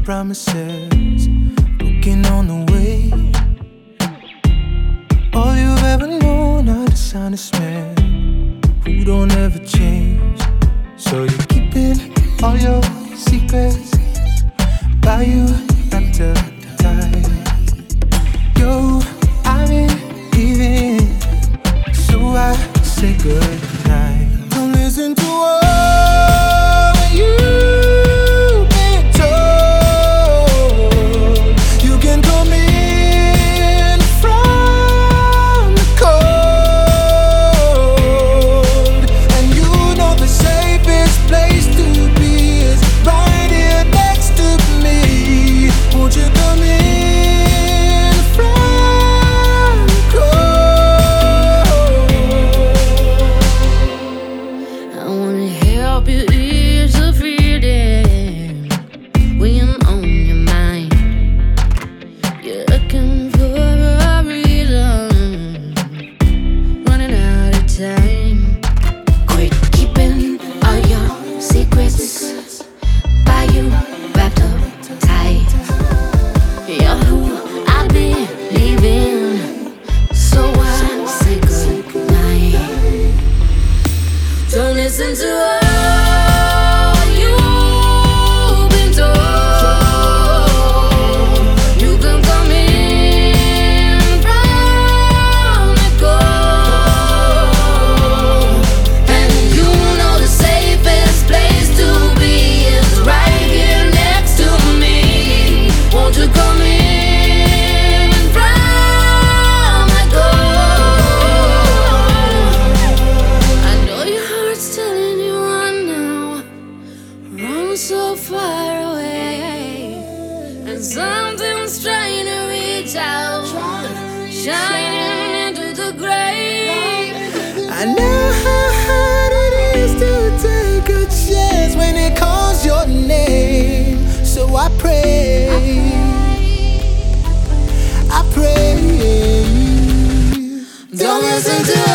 promises, broken on the way. All you've ever known are dishonest men who don't ever change. So you're keeping all your secrets by you wrapped up tight. Yo, I ain't leaving, so I say goodnight. Don't listen to what you've been told. You can come in from the cold, and you know the safest place to be is right here next to me. Won't you come in from the cold? I wanna help you ease the feeling when I'm on your mind. You're looking for a reason, running out of time. Quit keeping all your secrets by you wrapped up tight. You're who I believe in, so I say goodnight. Don't listen to all you've been told. You can come in from the cold, and you know the safest place to be is right here next to me. Won't you come in from the cold? I know your heart's telling you run now, run so far away, and something's trying to reach out, shining into the gray. I know how hard it is to take a chance when it calls your name. So I pray, Don't listen to